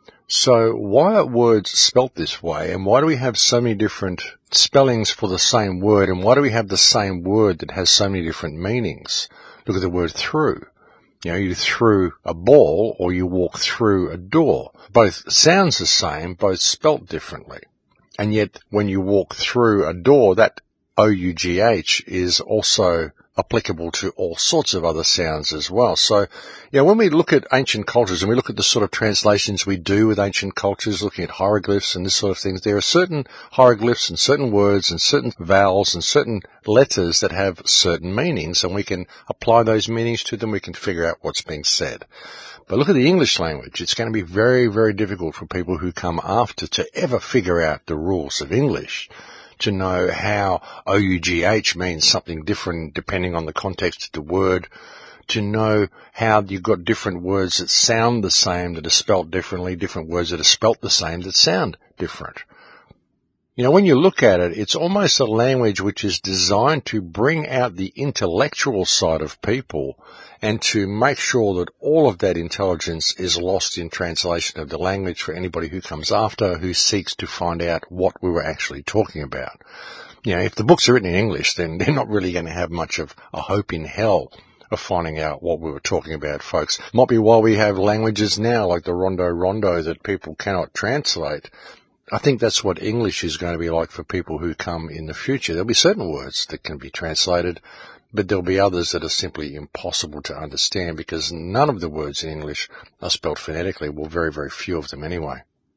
So why are words spelt this way, and why do we have so many different spellings for the same word, and why do we have the same word that has so many different meanings? Look at the word through. You know, you threw a ball or you walk through a door. Both sounds the same, both spelt differently. And yet when you walk through a door, that O U G H is also applicable to all sorts of other sounds as well. So, you know, when we look at ancient cultures and we look at the sort of translations we do with ancient cultures, looking at hieroglyphs and this sort of things, there are certain hieroglyphs and certain words and certain vowels and certain letters that have certain meanings, and we can apply those meanings to them. We can figure out what's being said. But look at the English language. It's going to be very, very difficult for people who come after to ever figure out the rules of English, to know how O U G H means something different depending on the context of the word, to know how you've got different words that sound the same that are spelt differently, different words that are spelt the same that sound different. You know, when you look at it, it's almost a language which is designed to bring out the intellectual side of people and to make sure that all of that intelligence is lost in translation of the language for anybody who comes after, who seeks to find out what we were actually talking about. You know, if the books are written in English, then they're not really going to have much of a hope in hell of finding out what we were talking about, folks. Might be why we have languages now like the Rondo Rondo that people cannot translate. I think that's what English is going to be like for people who come in the future. There'll be certain words that can be translated, but there'll be others that are simply impossible to understand because none of the words in English are spelled phonetically, well, very, very few of them anyway.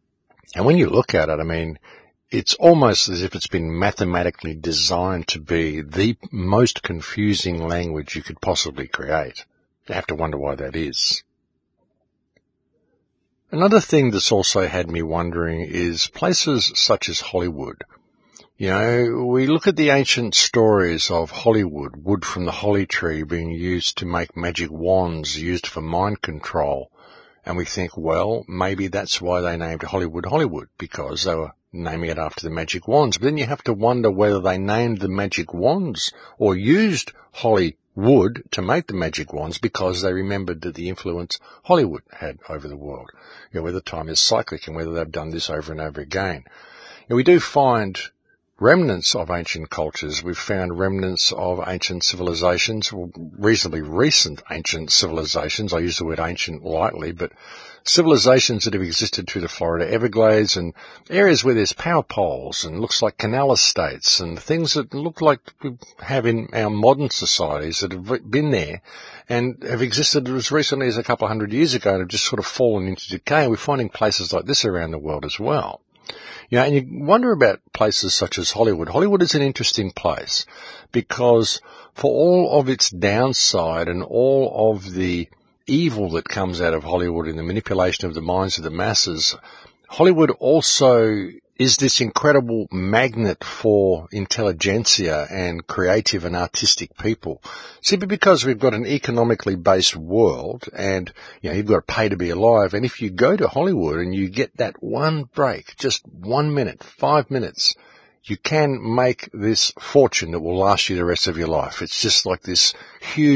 And when you look at it, I mean, it's almost as if it's been mathematically designed to be the most confusing language you could possibly create. You have to wonder why that is. Another thing that's also had me wondering is places such as Hollywood. You know, we look at the ancient stories of Hollywood, wood from the holly tree being used to make magic wands used for mind control. And we think, well, maybe that's why they named Hollywood Hollywood, because they were naming it after the magic wands. But then you have to wonder whether they named the magic wands or used holly wood to make the magic wands because they remembered that the influence Hollywood had over the world. You know, whether time is cyclic and whether they've done this over and over again. You know, we do find remnants of ancient cultures. We've found remnants of ancient civilizations, well, reasonably recent ancient civilizations. I use the word ancient lightly, but civilizations that have existed through the Florida Everglades and areas where there's power poles and looks like canal estates and things that look like we have in our modern societies that have been there and have existed as recently as a couple of hundred years ago and have just sort of fallen into decay. We're finding places like this around the world as well. You know, and you wonder about places such as Hollywood. Hollywood is an interesting place because for all of its downside and all of the evil that comes out of Hollywood and the manipulation of the minds of the masses, Hollywood also is this incredible magnet for intelligentsia and creative and artistic people. Simply because we've got an economically based world and, you know, you've got to pay to be alive. And if you go to Hollywood and you get that one break, just one minute, five minutes, you can make this fortune that will last you the rest of your life. It's just like this huge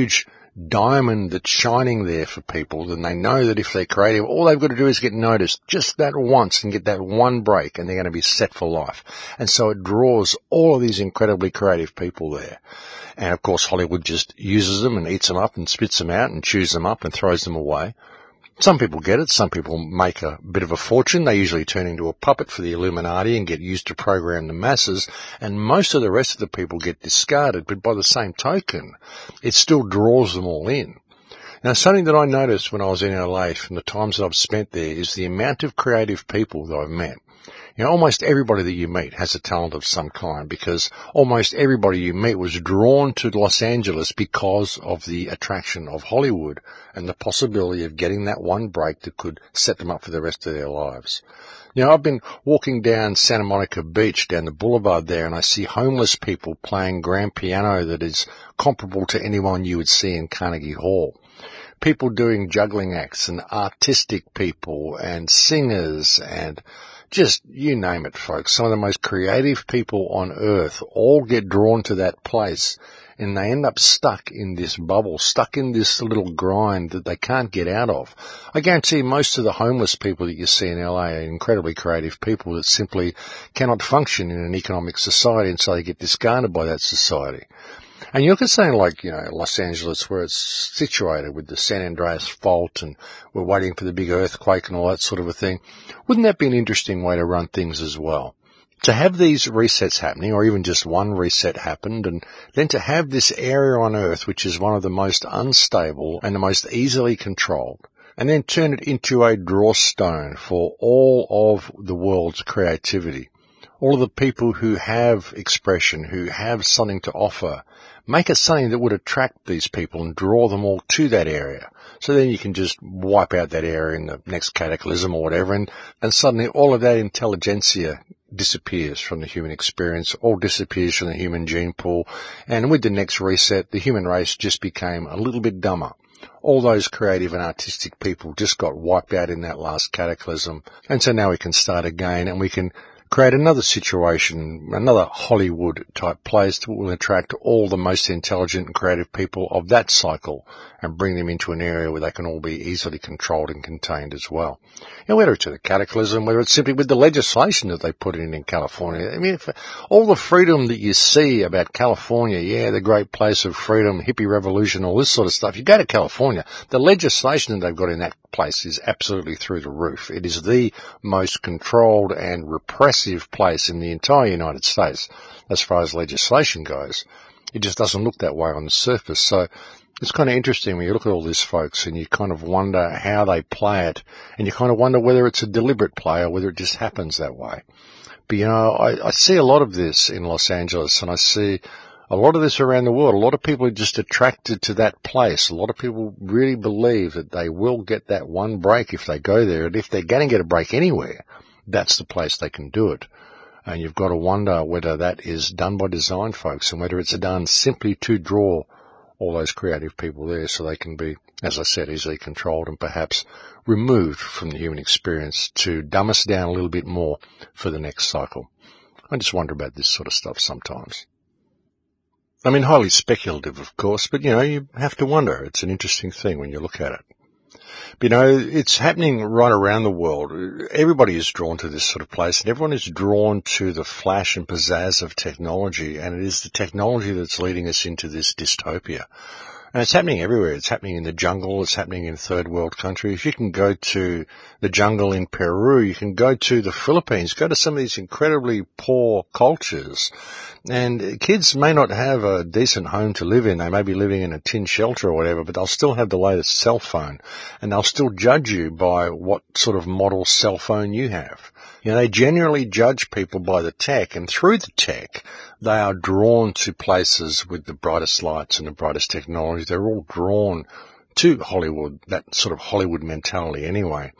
diamond that's shining there for people, and they know that if they're creative, all they've got to do is get noticed just that once and get that one break, and they're going to be set for life. And so it draws all of these incredibly creative people there. And of course Hollywood just uses them and eats them up and spits them out and chews them up and throws them away. Some people get it. Some people make a bit of a fortune. They usually turn into a puppet for the Illuminati and get used to program the masses, and most of the rest of the people get discarded. But by the same token, it still draws them all in. Now, something that I noticed when I was in L A from the times that I've spent there is the amount of creative people that I've met. You know, almost everybody that you meet has a talent of some kind, because almost everybody you meet was drawn to Los Angeles because of the attraction of Hollywood and the possibility of getting that one break that could set them up for the rest of their lives. You know, I've been walking down Santa Monica Beach, down the boulevard there, and I see homeless people playing grand piano that is comparable to anyone you would see in Carnegie Hall. People doing juggling acts, and artistic people and singers and just, you name it, folks. Some of the most creative people on earth all get drawn to that place, and they end up stuck in this bubble, stuck in this little grind that they can't get out of. I guarantee most of the homeless people that you see in L A are incredibly creative people that simply cannot function in an economic society, and so they get discarded by that society. And you look at something like, you know, Los Angeles, where it's situated with the San Andreas Fault, and we're waiting for the big earthquake and all that sort of a thing. Wouldn't that be an interesting way to run things as well? To have these resets happening, or even just one reset happened, and then to have this area on Earth, which is one of the most unstable and the most easily controlled, and then turn it into a drawstone for all of the world's creativity. All of the people who have expression, who have something to offer, make it something that would attract these people and draw them all to that area. So then you can just wipe out that area in the next cataclysm or whatever, and, and suddenly all of that intelligentsia disappears from the human experience, all disappears from the human gene pool, and with the next reset, the human race just became a little bit dumber. All those creative and artistic people just got wiped out in that last cataclysm, and so now we can start again, and we can create another situation, another Hollywood-type place that will attract all the most intelligent and creative people of that cycle and bring them into an area where they can all be easily controlled and contained as well. You know, whether it's a cataclysm, whether it's simply with the legislation that they put in in California. I mean, if, all the freedom that you see about California, yeah, the great place of freedom, hippie revolution, all this sort of stuff. You go to California, the legislation that they've got in that place is absolutely through the roof. It is the most controlled and repressive place in the entire United States as far as legislation goes. It just doesn't look that way on the surface. So it's kind of interesting when you look at all this, folks, and you kind of wonder how they play it, and you kind of wonder whether it's a deliberate play or whether it just happens that way. But, you know, I, I see a lot of this in Los Angeles, and I see a lot of this around the world. A lot of people are just attracted to that place. A lot of people really believe that they will get that one break if they go there, and if they're going to get a break anywhere, that's the place they can do it. And you've got to wonder whether that is done by design, folks, and whether it's done simply to draw all those creative people there so they can be, as I said, easily controlled and perhaps removed from the human experience to dumb us down a little bit more for the next cycle. I just wonder about this sort of stuff sometimes. I mean, highly speculative, of course, but, you know, you have to wonder. It's an interesting thing when you look at it. But, you know, it's happening right around the world. Everybody is drawn to this sort of place, and everyone is drawn to the flash and pizzazz of technology, and it is the technology that's leading us into this dystopia. And it's happening everywhere. It's happening in the jungle. It's happening in third world countries. You can go to the jungle in Peru. You can go to the Philippines. Go to some of these incredibly poor cultures. And kids may not have a decent home to live in. They may be living in a tin shelter or whatever, but they'll still have the latest cell phone. And they'll still judge you by what sort of model cell phone you have. You know, they generally judge people by the tech, and through the tech, they are drawn to places with the brightest lights and the brightest technology. They're all drawn to Hollywood, that sort of Hollywood mentality anyway.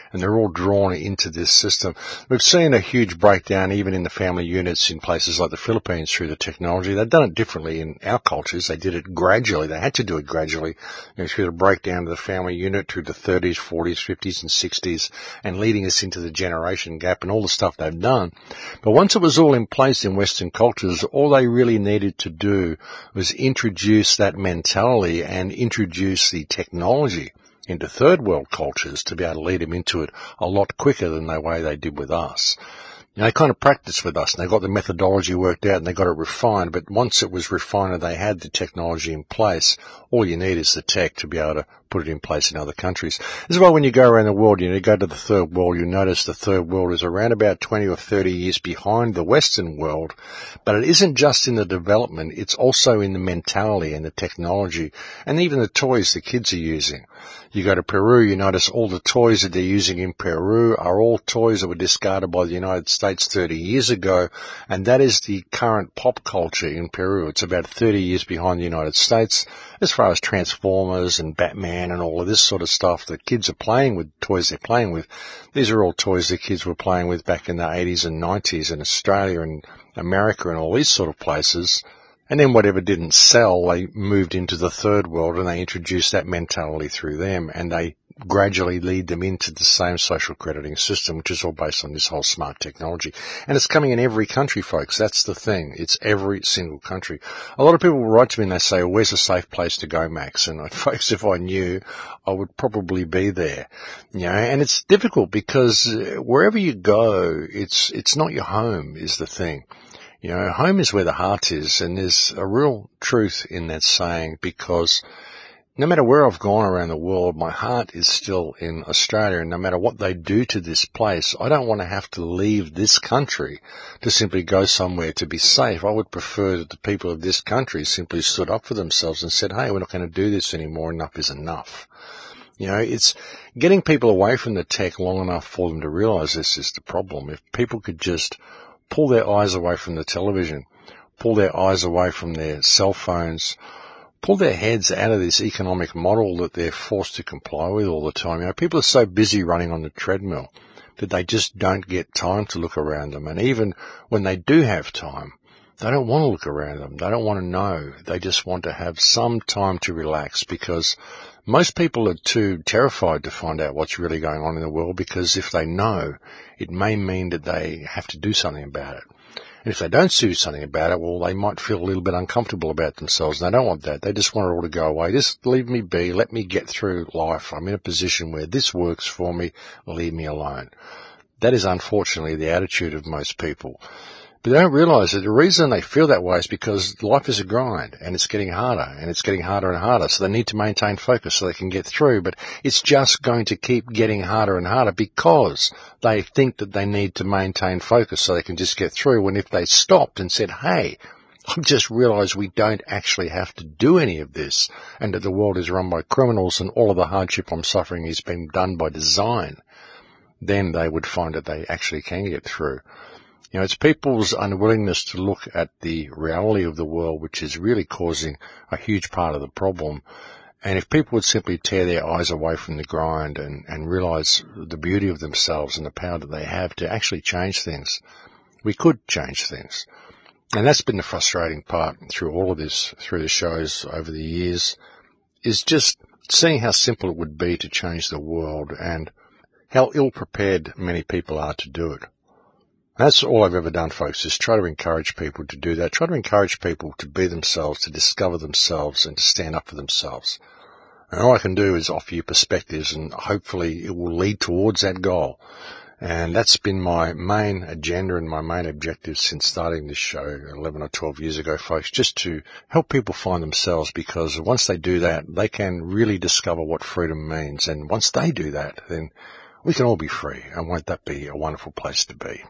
and they're all drawn into this system. We've seen a huge breakdown even in the family units in places like the Philippines through the technology. They've done it differently in our cultures. They did it gradually. They had to do it gradually, you know, through the breakdown of the family unit through the thirties, forties, fifties and sixties, and leading us into the generation gap and all the stuff they've done. But once it was all in place in Western cultures, all they really needed to do was introduce that mentality and introduce the technology into third world cultures to be able to lead them into it a lot quicker than the way they did with us. You know, they kind of practiced with us and they got the methodology worked out and they got it refined, but once it was refined and they had the technology in place, all you need is the tech to be able to put it in place in other countries. As well, when you go around the world, you know, you go to the third world, you notice the third world is around about twenty or thirty years behind the Western world, but it isn't just in the development, it's also in the mentality and the technology and even the toys the kids are using. You go to Peru, you notice all the toys that they're using in Peru are all toys that were discarded by the United States thirty years ago, and that is the current pop culture in Peru. It's about thirty years behind the United States as far as Transformers and Batman and all of this sort of stuff that kids are playing with, toys they're playing with. These are all toys that kids were playing with back in the eighties and nineties in Australia and America and all these sort of places. And then whatever didn't sell, they moved into the third world and they introduced that mentality through them and they gradually lead them into the same social crediting system, which is all based on this whole smart technology. And it's coming in every country, folks. That's the thing. It's every single country. A lot of people will write to me and they say, well, where's a safe place to go, Max? And folks, if I knew, I would probably be there. You know, and it's difficult because wherever you go, it's, it's not your home is the thing. You know, home is where the heart is, and there's a real truth in that saying because no matter where I've gone around the world, my heart is still in Australia, and no matter what they do to this place, I don't want to have to leave this country to simply go somewhere to be safe. I would prefer that the people of this country simply stood up for themselves and said, hey, we're not going to do this anymore. Enough is enough. You know, it's getting people away from the tech long enough for them to realize this is the problem. If people could just pull their eyes away from the television, pull their eyes away from their cell phones, pull their heads out of this economic model that they're forced to comply with all the time. You know, people are so busy running on the treadmill that they just don't get time to look around them. And even when they do have time, they don't want to look around them. They don't want to know. They just want to have some time to relax because most people are too terrified to find out what's really going on in the world because if they know, it may mean that they have to do something about it. And if they don't do something about it, well, they might feel a little bit uncomfortable about themselves. And they don't want that. They just want it all to go away. Just leave me be. Let me get through life. I'm in a position where this works for me. Leave me alone. That is unfortunately the attitude of most people. But they don't realize that the reason they feel that way is because life is a grind and it's getting harder and it's getting harder and harder. So they need to maintain focus so they can get through. But it's just going to keep getting harder and harder because they think that they need to maintain focus so they can just get through. When if they stopped and said, hey, I've just realized we don't actually have to do any of this and that the world is run by criminals and all of the hardship I'm suffering is being done by design, then they would find that they actually can get through. You know, it's people's unwillingness to look at the reality of the world which is really causing a huge part of the problem. And if people would simply tear their eyes away from the grind and, and realize the beauty of themselves and the power that they have to actually change things, we could change things. And that's been the frustrating part through all of this, through the shows over the years, is just seeing how simple it would be to change the world and how ill-prepared many people are to do it. That's all I've ever done, folks, is try to encourage people to do that. Try to encourage people to be themselves, to discover themselves, and to stand up for themselves. And all I can do is offer you perspectives, and hopefully it will lead towards that goal. And that's been my main agenda and my main objective since starting this show eleven or twelve years ago, folks, just to help people find themselves, because once they do that, they can really discover what freedom means. And once they do that, then we can all be free. And won't that be a wonderful place to be?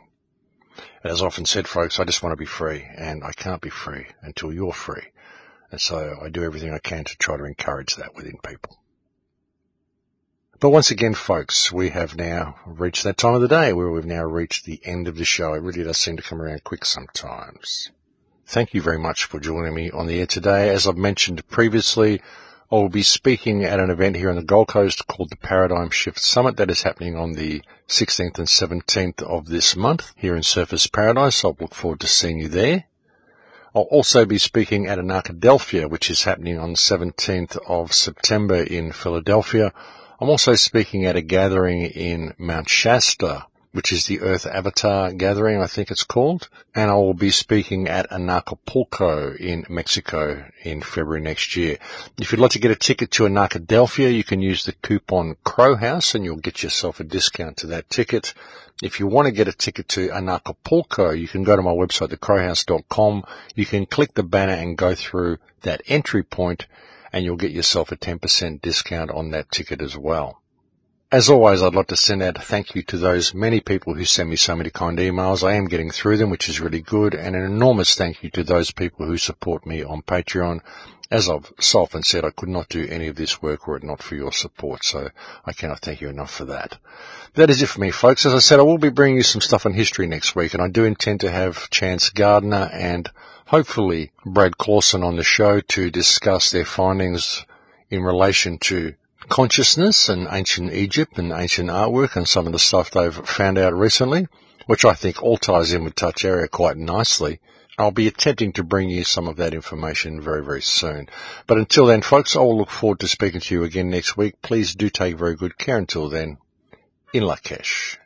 As I've often said, folks, I just want to be free, and I can't be free until you're free. And so I do everything I can to try to encourage that within people. But once again, folks, we have now reached that time of the day where we've now reached the end of the show. It really does seem to come around quick sometimes. Thank you very much for joining me on the air today. As I've mentioned previously, I will be speaking at an event here on the Gold Coast called the Paradigm Shift Summit that is happening on the sixteenth and seventeenth of this month here in Surfers Paradise. I'll look forward to seeing you there. I'll also be speaking at Anarchadelphia, which is happening on the seventeenth of September in Philadelphia. I'm also speaking at a gathering in Mount Shasta, which is the Earth Avatar Gathering, I think it's called. And I will be speaking at Anarchapulco in Mexico in February next year. If you'd like to get a ticket to Anarchadelphia, you can use the coupon Crowhouse and you'll get yourself a discount to that ticket. If you want to get a ticket to Anarchapulco, you can go to my website, the crowhouse dot com. You can click the banner and go through that entry point, and you'll get yourself a ten percent discount on that ticket as well. As always, I'd like to send out a thank you to those many people who send me so many kind emails. I am getting through them, which is really good, and an enormous thank you to those people who support me on Patreon. As I've so often said, I could not do any of this work were it not for your support, so I cannot thank you enough for that. That is it for me, folks. As I said, I will be bringing you some stuff on history next week, and I do intend to have Chance Gardner and hopefully Brad Clausen on the show to discuss their findings in relation to consciousness and ancient Egypt and ancient artwork and some of the stuff they've found out recently, which I think all ties in with Touch Area quite nicely. I'll be attempting to bring you some of that information very, very soon. But until then, folks, I will look forward to speaking to you again next week. Please do take very good care until then. In Lakesh.